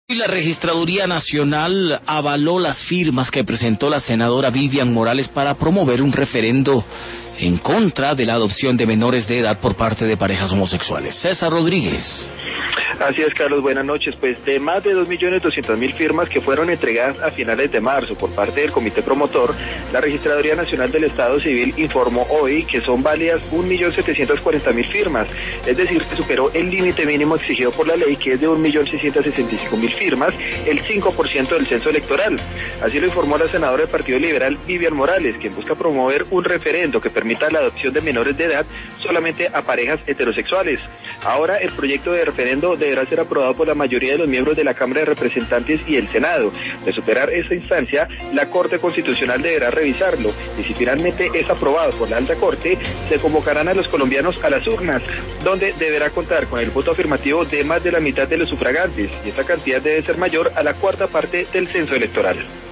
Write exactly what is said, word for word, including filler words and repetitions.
Y la Registraduría Nacional avaló las firmas que presentó la senadora Vivian Morales para promover un referendo en contra de la adopción de menores de edad por parte de parejas homosexuales. César Rodríguez. Así es, Carlos, buenas noches. Pues de más de dos millones doscientas mil firmas que fueron entregadas a finales de marzo por parte del comité promotor, la Registraduría Nacional del Estado Civil informó hoy que son válidas un millón setecientos cuarenta mil firmas, es decir, que superó el límite mínimo exigido por la ley, que es de un millón seiscientos sesenta y cinco mil firmas, el cinco por ciento del censo electoral. Así lo informó la senadora del Partido Liberal, Vivian Morales, quien busca promover un referendo que permita la adopción de menores de edad solamente a parejas heterosexuales. Ahora el proyecto de referendo deberá ser aprobado por la mayoría de los miembros de la Cámara de Representantes y el Senado. De superar esa instancia, la Corte Constitucional deberá revisarlo, y si finalmente es aprobado por la Alta Corte, se convocarán a los colombianos a las urnas, donde deberá contar con el voto afirmativo de más de la mitad de los sufragantes, y esta cantidad debe ser mayor a la cuarta parte del censo electoral.